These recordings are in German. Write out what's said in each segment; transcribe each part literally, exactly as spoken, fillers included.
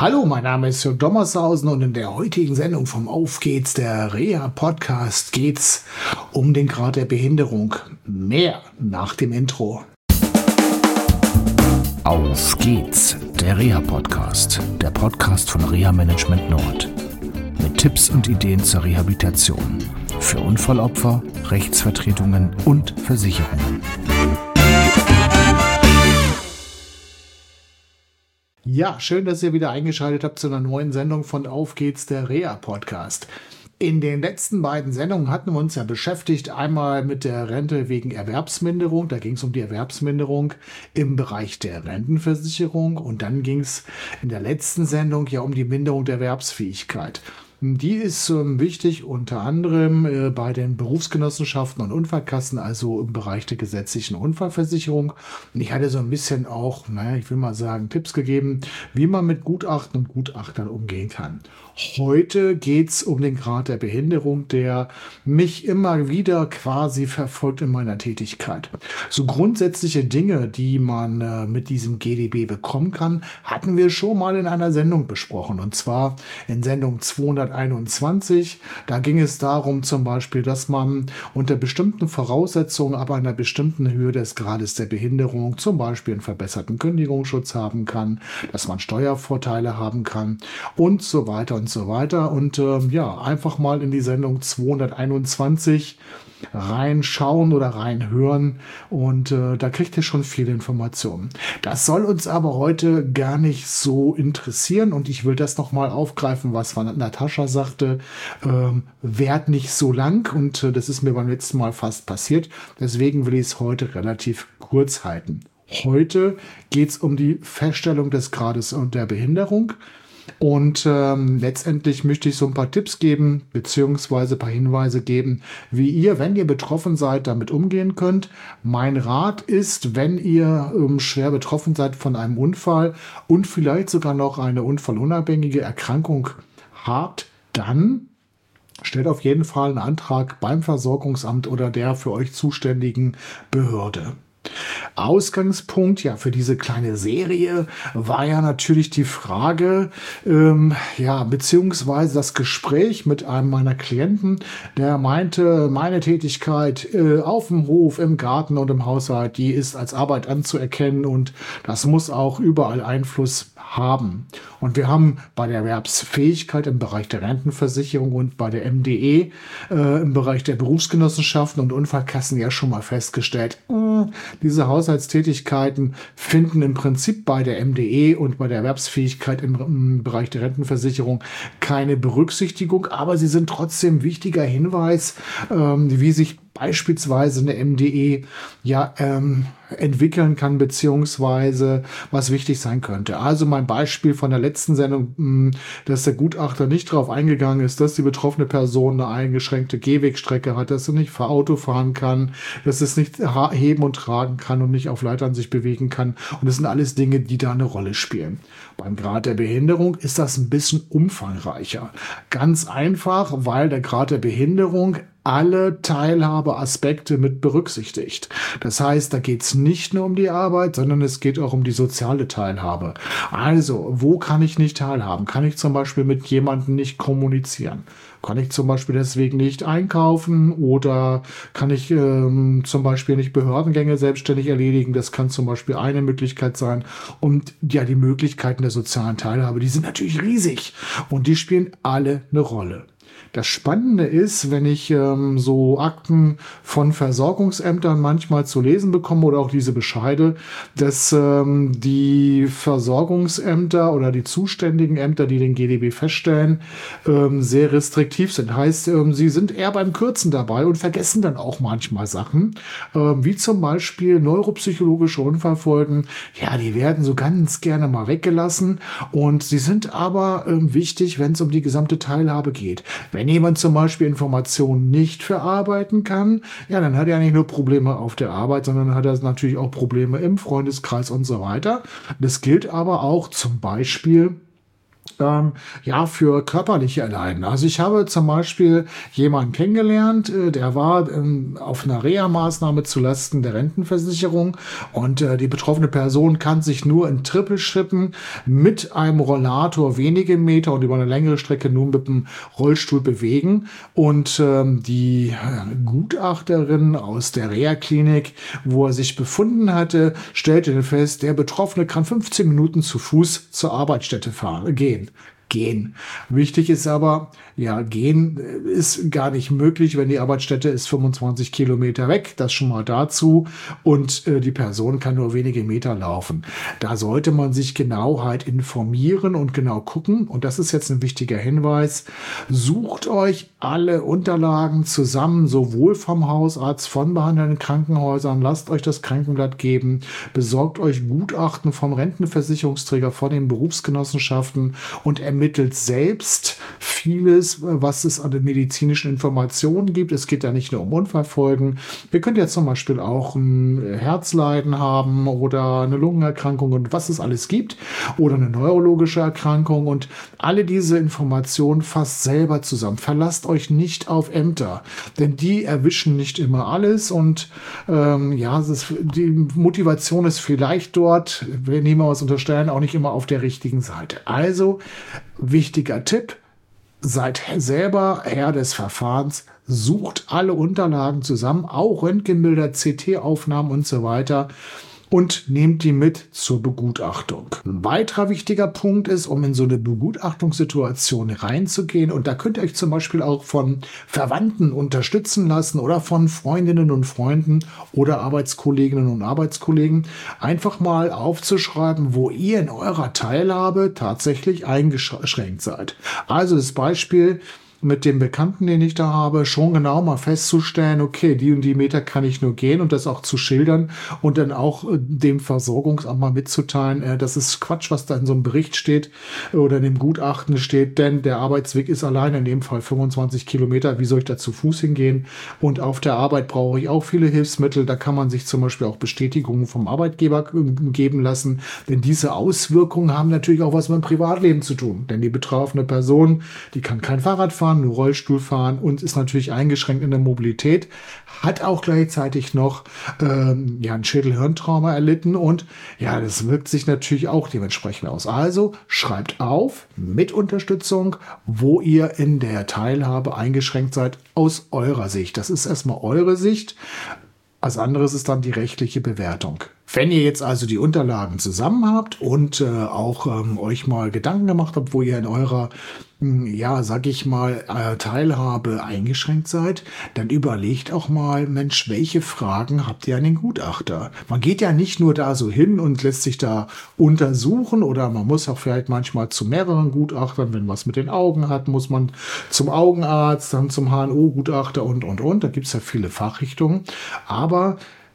Hallo, mein Name ist Jörg Dommershausen und in der heutigen Sendung vom Auf geht's, der Reha-Podcast, geht's um den Grad der Behinderung. Mehr nach dem Intro. Auf geht's, der Reha-Podcast, der Podcast von Reha Management Nord. Mit Tipps und Ideen zur Rehabilitation für Unfallopfer, Rechtsvertretungen und Versicherungen. Ja, schön, dass ihr wieder eingeschaltet habt zu einer neuen Sendung von Auf geht's, der Reha-Podcast. In den letzten beiden Sendungen hatten wir uns ja beschäftigt, einmal mit der Rente wegen Erwerbsminderung, da ging es um die Erwerbsminderung im Bereich der Rentenversicherung und dann ging es in der letzten Sendung ja um die Minderung der Erwerbsfähigkeit. Die ist ähm, wichtig unter anderem äh, bei den Berufsgenossenschaften und Unfallkassen, also im Bereich der gesetzlichen Unfallversicherung. Und ich hatte so ein bisschen auch, naja, ich will mal sagen, Tipps gegeben, wie man mit Gutachten und Gutachtern umgehen kann. Heute geht's um den Grad der Behinderung, der mich immer wieder quasi verfolgt in meiner Tätigkeit. So grundsätzliche Dinge, die man äh, mit diesem G D B bekommen kann, hatten wir schon mal in einer Sendung besprochen. Und zwar in Sendung zweihunderteinundzwanzig. Da ging es darum zum Beispiel, dass man unter bestimmten Voraussetzungen, aber einer bestimmten Höhe des Grades der Behinderung, zum Beispiel einen verbesserten Kündigungsschutz haben kann, dass man Steuervorteile haben kann und so weiter und so weiter. Und äh, ja, einfach mal in die Sendung zweihunderteinundzwanzig reinschauen oder reinhören und äh, da kriegt ihr schon viele Informationen. Das soll uns aber heute gar nicht so interessieren und ich will das nochmal aufgreifen, was von Natascha sagte, ähm, währt nicht so lang und äh, das ist mir beim letzten Mal fast passiert, deswegen will ich es heute relativ kurz halten. Heute geht es um die Feststellung des Grades der Behinderung. Und ähm, letztendlich möchte ich so ein paar Tipps geben, beziehungsweise ein paar Hinweise geben, wie ihr, wenn ihr betroffen seid, damit umgehen könnt. Mein Rat ist, wenn ihr ähm, schwer betroffen seid von einem Unfall und vielleicht sogar noch eine unfallunabhängige Erkrankung habt, dann stellt auf jeden Fall einen Antrag beim Versorgungsamt oder der für euch zuständigen Behörde. Ausgangspunkt ja für diese kleine Serie war ja natürlich die Frage, ähm, ja, beziehungsweise das Gespräch mit einem meiner Klienten, der meinte, meine Tätigkeit äh, auf dem Hof, im Garten und im Haushalt, die ist als Arbeit anzuerkennen und das muss auch überall Einfluss haben. Und wir haben bei der Erwerbsfähigkeit im Bereich der Rentenversicherung und bei der M D E äh, im Bereich der Berufsgenossenschaften und Unfallkassen ja schon mal festgestellt, mh, diese Haushaltstätigkeiten finden im Prinzip bei der M D E und bei der Erwerbsfähigkeit im, im Bereich der Rentenversicherung keine Berücksichtigung, aber sie sind trotzdem wichtiger Hinweis, ähm, wie sich beispielsweise eine M D E ja ähm, entwickeln kann, beziehungsweise was wichtig sein könnte. Also mein Beispiel von der letzten Sendung, mh, dass der Gutachter nicht darauf eingegangen ist, dass die betroffene Person eine eingeschränkte Gehwegstrecke hat, dass sie nicht für Auto fahren kann, dass es nicht heben und tragen kann und nicht auf Leitern sich bewegen kann. Und das sind alles Dinge, die da eine Rolle spielen. Beim Grad der Behinderung ist das ein bisschen umfangreicher. Ganz einfach, weil der Grad der Behinderung alle Teilhabeaspekte mit berücksichtigt. Das heißt, da geht es nicht nur um die Arbeit, sondern es geht auch um die soziale Teilhabe. Also, wo kann ich nicht teilhaben? Kann ich zum Beispiel mit jemandem nicht kommunizieren? Kann ich zum Beispiel deswegen nicht einkaufen oder kann ich ähm, zum Beispiel nicht Behördengänge selbstständig erledigen? Das kann zum Beispiel eine Möglichkeit sein. Und ja, die Möglichkeiten der sozialen Teilhabe, die sind natürlich riesig und die spielen alle eine Rolle. Das Spannende ist, wenn ich ähm, so Akten von Versorgungsämtern manchmal zu lesen bekomme oder auch diese Bescheide, dass ähm, die Versorgungsämter oder die zuständigen Ämter, die den G D B feststellen, ähm, sehr restriktiv sind. Heißt, ähm, sie sind eher beim Kürzen dabei und vergessen dann auch manchmal Sachen, ähm, wie zum Beispiel neuropsychologische Unfallfolgen. Ja, die werden so ganz gerne mal weggelassen und sie sind aber ähm, wichtig, wenn es um die gesamte Teilhabe geht. Wenn jemand zum Beispiel Informationen nicht verarbeiten kann, ja, dann hat er nicht nur Probleme auf der Arbeit, sondern hat er natürlich auch Probleme im Freundeskreis und so weiter. Das gilt aber auch zum Beispiel Ähm, ja, für körperliche Leiden. Also ich habe zum Beispiel jemanden kennengelernt, äh, der war ähm, auf einer Reha-Maßnahme zulasten der Rentenversicherung und äh, die betroffene Person kann sich nur in Trippelschritten mit einem Rollator wenige Meter und über eine längere Strecke nur mit dem Rollstuhl bewegen. Und ähm, die äh, Gutachterin aus der Reha-Klinik, wo er sich befunden hatte, stellte fest, der Betroffene kann fünfzehn Minuten zu Fuß zur Arbeitsstätte fahren, gehen. Gehen. Wichtig ist aber, ja, gehen ist gar nicht möglich, wenn die Arbeitsstätte ist fünfundzwanzig Kilometer weg, das schon mal dazu, und äh, die Person kann nur wenige Meter laufen. Da sollte man sich genau halt informieren und genau gucken, und das ist jetzt ein wichtiger Hinweis, sucht euch alle Unterlagen zusammen, sowohl vom Hausarzt, von behandelnden Krankenhäusern, lasst euch das Krankenblatt geben, besorgt euch Gutachten vom Rentenversicherungsträger, von den Berufsgenossenschaften und ermittelt selbst vieles, was es an den medizinischen Informationen gibt. Es geht ja nicht nur um Unfallfolgen. Wir können ja zum Beispiel auch ein Herzleiden haben oder eine Lungenerkrankung und was es alles gibt oder eine neurologische Erkrankung, und alle diese Informationen fasst selber zusammen. Verlasst euch nicht auf Ämter, denn die erwischen nicht immer alles, und ähm, ja, es ist, die Motivation ist vielleicht dort, wir nehmen was unterstellen, auch nicht immer auf der richtigen Seite. Also, wichtiger Tipp: Seid selber Herr des Verfahrens, sucht alle Unterlagen zusammen, auch Röntgenbilder, C T-Aufnahmen und so weiter, und nehmt die mit zur Begutachtung. Ein weiterer wichtiger Punkt ist, um in so eine Begutachtungssituation reinzugehen, und da könnt ihr euch zum Beispiel auch von Verwandten unterstützen lassen oder von Freundinnen und Freunden oder Arbeitskolleginnen und Arbeitskollegen, einfach mal aufzuschreiben, wo ihr in eurer Teilhabe tatsächlich eingeschränkt seid. Also das Beispiel mit dem Bekannten, den ich da habe, schon genau mal festzustellen, okay, die und die Meter kann ich nur gehen, und das auch zu schildern und dann auch äh, dem Versorgungsamt mal mitzuteilen, äh, das ist Quatsch, was da in so einem Bericht steht oder in dem Gutachten steht, denn der Arbeitsweg ist allein in dem Fall fünfundzwanzig Kilometer, wie soll ich da zu Fuß hingehen? Und auf der Arbeit brauche ich auch viele Hilfsmittel, da kann man sich zum Beispiel auch Bestätigungen vom Arbeitgeber geben lassen, denn diese Auswirkungen haben natürlich auch was mit dem Privatleben zu tun, denn die betroffene Person, die kann kein Fahrrad fahren, nur Rollstuhl fahren und ist natürlich eingeschränkt in der Mobilität, hat auch gleichzeitig noch ähm, ja, ein Schädel-Hirntrauma erlitten, und ja, das wirkt sich natürlich auch dementsprechend aus. Also schreibt auf, mit Unterstützung, wo ihr in der Teilhabe eingeschränkt seid aus eurer Sicht. Das ist erstmal eure Sicht. Als anderes ist dann die rechtliche Bewertung. Wenn ihr jetzt also die Unterlagen zusammen habt und äh, auch ähm, euch mal Gedanken gemacht habt, wo ihr in eurer, mh, ja, sag ich mal, äh, Teilhabe eingeschränkt seid, dann überlegt auch mal, Mensch, welche Fragen habt ihr an den Gutachter? Man geht ja nicht nur da so hin und lässt sich da untersuchen, oder man muss auch vielleicht manchmal zu mehreren Gutachtern, wenn was mit den Augen hat, muss man zum Augenarzt, dann zum H N O-Gutachter und, und, und. Da gibt es ja viele Fachrichtungen. Aber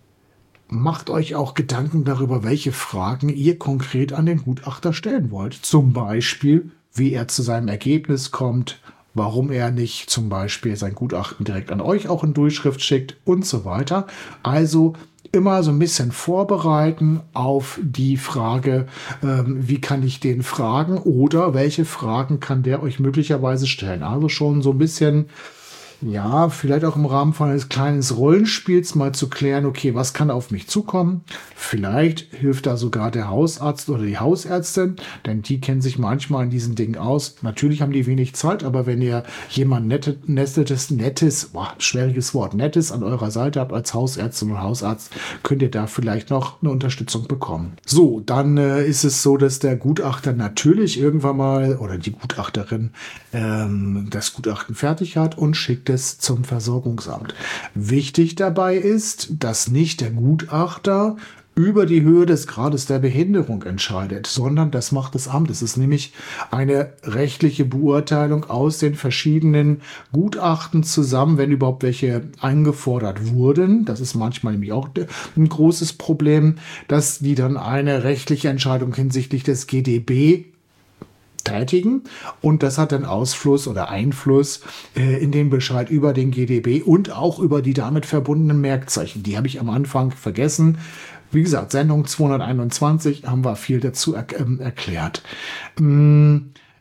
macht euch auch Gedanken darüber, welche Fragen ihr konkret an den Gutachter stellen wollt. Zum Beispiel, wie er zu seinem Ergebnis kommt, warum er nicht zum Beispiel sein Gutachten direkt an euch auch in Durchschrift schickt und so weiter. Also immer so ein bisschen vorbereiten auf die Frage, ähm, wie kann ich den fragen, oder welche Fragen kann der euch möglicherweise stellen. Also schon so ein bisschen, ja, vielleicht auch im Rahmen von eines kleinen Rollenspiels mal zu klären, okay, was kann auf mich zukommen? Vielleicht hilft da sogar der Hausarzt oder die Hausärztin, denn die kennen sich manchmal in diesen Dingen aus. Natürlich haben die wenig Zeit, aber wenn ihr jemand nettes, nettes, nettes, boah, schwieriges Wort, nettes an eurer Seite habt als Hausärztin und Hausarzt, könnt ihr da vielleicht noch eine Unterstützung bekommen. So, dann äh, ist es so, dass der Gutachter natürlich irgendwann mal, oder die Gutachterin, ähm, das Gutachten fertig hat und schickt es zum Versorgungsamt. Wichtig dabei ist, dass nicht der Gutachter über die Höhe des Grades der Behinderung entscheidet, sondern das macht das Amt. Es ist nämlich eine rechtliche Beurteilung aus den verschiedenen Gutachten zusammen, wenn überhaupt welche eingefordert wurden. Das ist manchmal nämlich auch ein großes Problem, dass die dann eine rechtliche Entscheidung hinsichtlich des G D B tätigen, und das hat dann Ausfluss oder Einfluss äh, in den Bescheid über den G D B und auch über die damit verbundenen Merkzeichen. Die habe ich am Anfang vergessen. Wie gesagt, Sendung zweihunderteinundzwanzig haben wir viel dazu er- äh, erklärt. Ähm,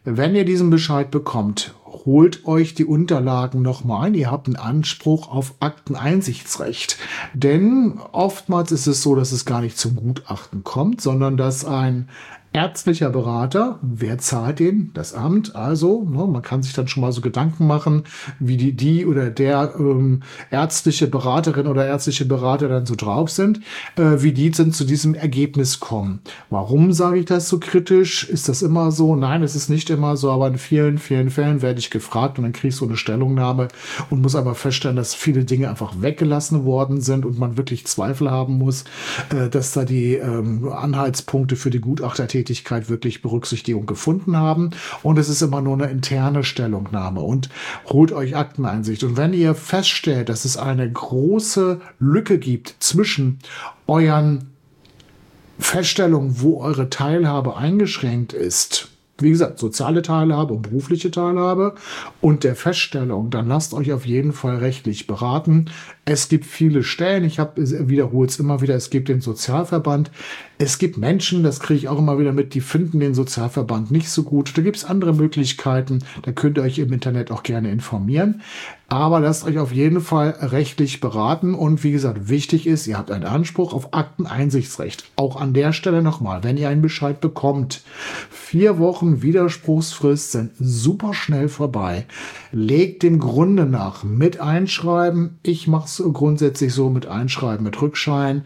wenn ihr diesen Bescheid bekommt, holt euch die Unterlagen nochmal ein. Ihr habt einen Anspruch auf Akteneinsichtsrecht. Denn oftmals ist es so, dass es gar nicht zum Gutachten kommt, sondern dass ein ärztlicher Berater, wer zahlt den? Das Amt. Also, ne, man kann sich dann schon mal so Gedanken machen, wie die, die oder der ähm, ärztliche Beraterin oder ärztliche Berater dann so drauf sind, äh, wie die dann zu diesem Ergebnis kommen. Warum sage ich das so kritisch? Ist das immer so? Nein, es ist nicht immer so, aber in vielen, vielen Fällen werde ich gefragt und dann kriege ich so eine Stellungnahme und muss aber feststellen, dass viele Dinge einfach weggelassen worden sind und man wirklich Zweifel haben muss, äh, dass da die ähm, Anhaltspunkte für die Gutachtertätigkeit wirklich Berücksichtigung gefunden haben. Und es ist immer nur eine interne Stellungnahme. Und holt euch Akteneinsicht. Und wenn ihr feststellt, dass es eine große Lücke gibt zwischen euren Feststellungen, wo eure Teilhabe eingeschränkt ist, wie gesagt, soziale Teilhabe und berufliche Teilhabe und der Feststellung, dann lasst euch auf jeden Fall rechtlich beraten. Es gibt viele Stellen, ich habe wiederhole es immer wieder, es gibt den Sozialverband. Es gibt Menschen, das kriege ich auch immer wieder mit, die finden den Sozialverband nicht so gut. Da gibt es andere Möglichkeiten, da könnt ihr euch im Internet auch gerne informieren. Aber lasst euch auf jeden Fall rechtlich beraten und wie gesagt, wichtig ist, ihr habt einen Anspruch auf Akteneinsichtsrecht. Auch an der Stelle nochmal, wenn ihr einen Bescheid bekommt, vier Wochen Widerspruchsfrist sind super schnell vorbei. Legt dem Grunde nach mit Einschreiben. Ich mache es grundsätzlich so mit Einschreiben, mit Rückschein.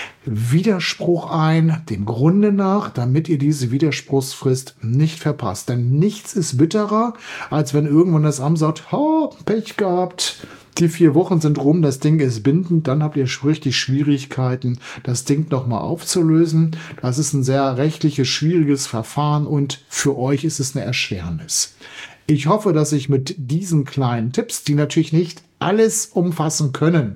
Widerspruch ein, dem Grunde nach, damit ihr diese Widerspruchsfrist nicht verpasst. Denn nichts ist bitterer, als wenn irgendwann das Amt sagt, oh, Pech gehabt, die vier Wochen sind rum, das Ding ist bindend, dann habt ihr richtig Schwierigkeiten, das Ding nochmal aufzulösen. Das ist ein sehr rechtliches, schwieriges Verfahren und für euch ist es eine Erschwernis. Ich hoffe, dass ich mit diesen kleinen Tipps, die natürlich nicht alles umfassen können,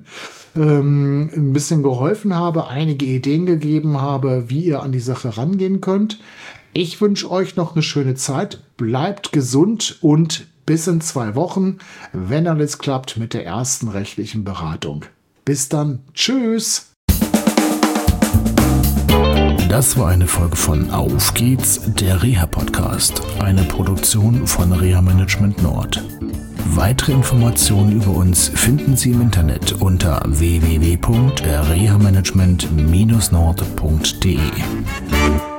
ähm, ein bisschen geholfen habe, einige Ideen gegeben habe, wie ihr an die Sache rangehen könnt. Ich wünsche euch noch eine schöne Zeit, bleibt gesund und bis in zwei Wochen, wenn alles klappt mit der ersten rechtlichen Beratung. Bis dann, tschüss! Das war eine Folge von Auf geht's, der Reha-Podcast, eine Produktion von Reha Management Nord. Weitere Informationen über uns finden Sie im Internet unter w w w punkt reha management Bindestrich nord punkt d e.